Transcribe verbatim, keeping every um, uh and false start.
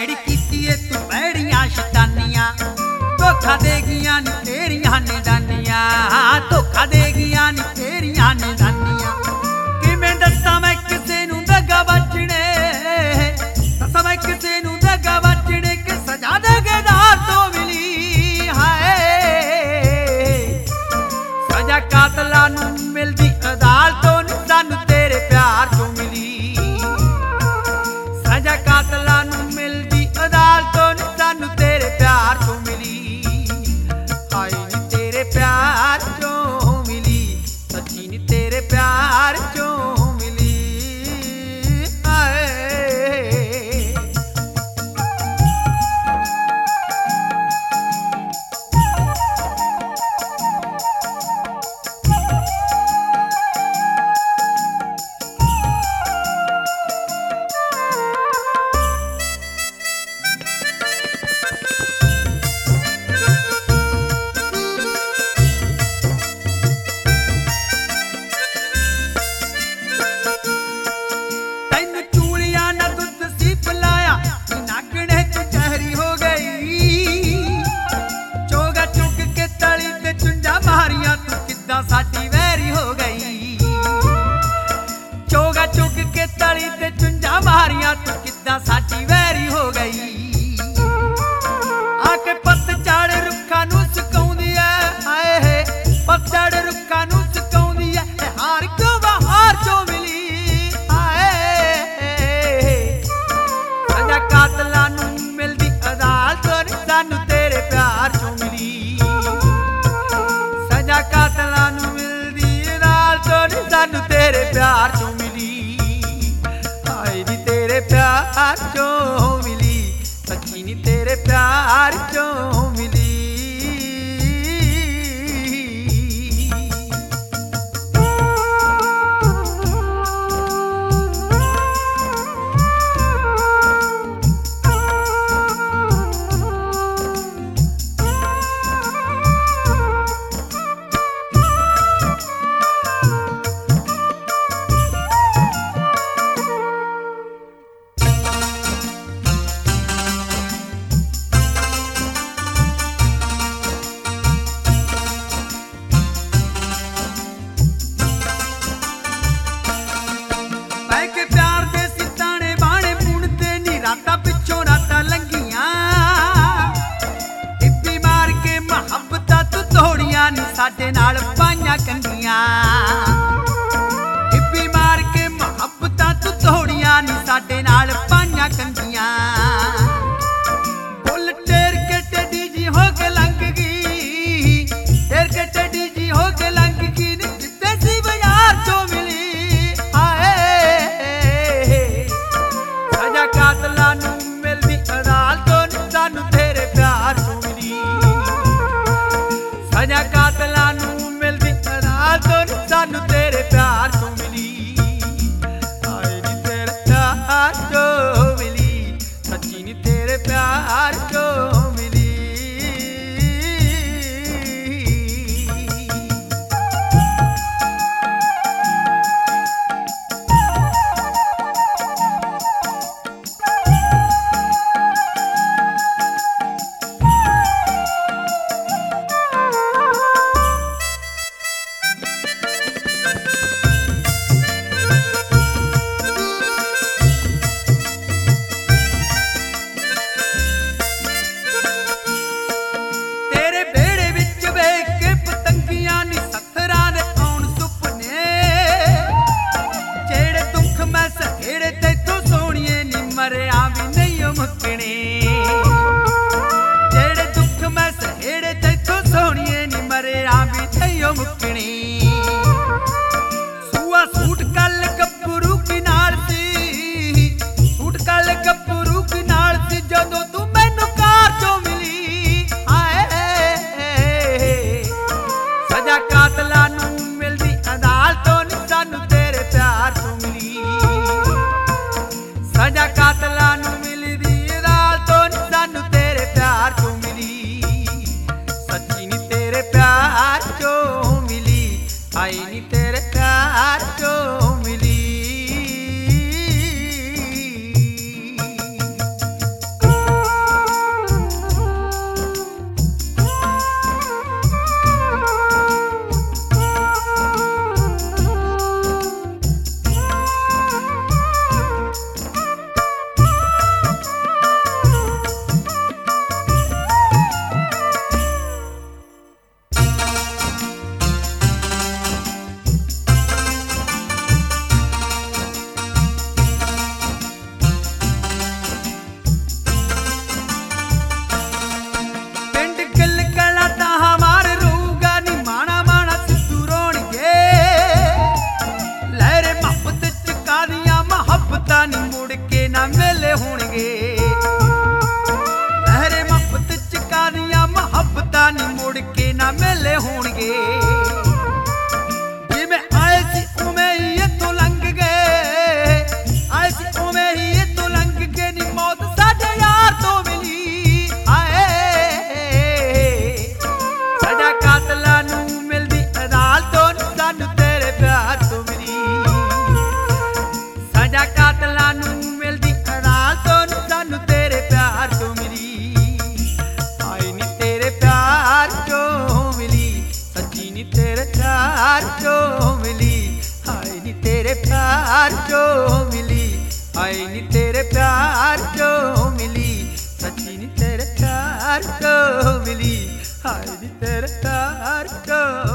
भैड़ी कीती तू भैड़ियां शैतानियां धोखा देगियां नी तेरियां निदानियां धोखा देगियां नी तेरियां निदानियां किवें दस्सां मैं किसे नूं दगा बचने दस्सां मैं किसे नूं दगा बचने कि सजा दगेदार तो मिली हाय सजा कातलां नूं मिलदी अदालतों नी सानू तेरे प्यार तो मिली सजा कातलां नूं मिलदी अदालतों नी सानू तेरे प्यार तो मिली हाय नी तेरे प्यार चों मिली सच्ची नी तेरे प्यार चों मिली हाय साडी वैरी हो गई चोगा चुग के तली ते चुंझा मारिया तू किद्दां साडी वैरी हो गई आके पतझड़ रुखां नूं सुकाउंदी ऐ हाय पतझड़ रुखां नूं सुकाउंदी ऐ हार क्यों बहार चों मिली हाय सजा कातलां नूं मिलदी अदालतों नी सानू तेरे प्यार चों मिली सजा कातलां नूं मिलदी अदालतों नी सानू तेरे प्यार चों मिली हाय नी तेरे प्यार चों मिली सच्ची नी तेरे प्यार चों मिली साडे नाल पाइयां कंडियां हिप्पी मार के मुहब्बतां तू तोड़ियां नी साडे नाल पाइयां कंडियां बुल टेर के टेडी जी हो के लंघ गई टेर के टेडी जी हो के लंघ गई नी जिद्दे सी बाजार चों मिली हाय सजा कातलां नूं मिलदी अदालतों नी सानू तेरे प्यार चों मिली सजा कातलां नूं मिलदी अदालतों नी सानू तेरे प्यार चों मिली हाय नी तेरे प्यार चों मिली सच्ची नी तेरे प्यार चों मिली जेड़े दुख मैं सहेड़े तैथों सोहणिए नी मरिया भी नहीं मुकनी सुआ सूट कल गब्बरू की नाल सी सूट कल गब्बरू की नाल सी जदों तू मैनू कार चों मिली हाय सजा कातलां नूं मिलदी अदालतों नी सानू तेरे प्यार चों मिली सजा कातलां नूं मिलदी अदालतों नी सानू तेरे प्यार चों मिली सच्ची नी तेरे प्यार चों मिली ਮੁਹੱਬਤਾਂ ਨੀ ਮੁੜ ਕੇ ਨਾ ਮੇਲੇ ਹੋਣਗੇ। ਲਹਿਰੇ ਮੁਹੱਬਤ ਚ ਕਾਦੀਆਂ ਮੁਹੱਬਤਾਂ ਨੀ ਮੁੜ ਕੇ ਨਾ ਮੇਲੇ ਹੋਣਗੇ। ਜਿਵੇਂ ਆਏ ਸੀ ਉਵੇਂ ਹੀ ਇੱਥੋਂ ਲੰਘ ਗਏ, ਆਏ ਸੀ ਉਵੇਂ ਹੀ ਇੱਥੋਂ ਲੰਘ ਗਏ ਨੀ ਮੌਤ ਸਾਡੇ ਯਾਰ ਤੋਂ ਮਿਲੀ। ਹਾਏ ਸਜ਼ਾ ਕਾਤਲਾਂ ਨੂੰ ਮਿਲਦੀ ਅਦਾਲਤੋਂ ਨੀ ਸਾਨੂੰ ਤੇਰੇ ਪਿਆਰ ਤੋਂ ਮਿਲੀ। ਸਜ਼ਾ ਕਾਤਲਾਂ ਨੂੰ ਮਿਲਦੀ ਅਦਾਲਤੋਂ ਨੀ ਸਾਨੂੰ ਤੇਰੇ ਪਿਆਰ ਤੋਂ ਮਿਲੀ। ਹਾਏ ਨੀ ਤੇਰੇ ਪਿਆਰ ਚੋਂ ਮਿਲੀ, ਸੱਚੀ ਨੀ ਤੇਰੇ ਪਿਆਰ ਚੋਂ ਮਿਲੀ। ਹਾਏ ਨੀ ਤੇਰੇ ਪਿਆਰ ਚੋਂ ਮਿਲੀ, ਹਾਏ ਨੀ ਤੇਰੇ ਪਿਆਰ ਚੋਂ ਮਿਲੀ। ਸੱਚੀ ਨੀ ਤੇਰੇ ਪਿਆਰ ਚੋਂ ਮਿਲੀ, ਹਾਏ ਨੀ ਤੇਰੇ ਪਿਆਰ ਚੋਂ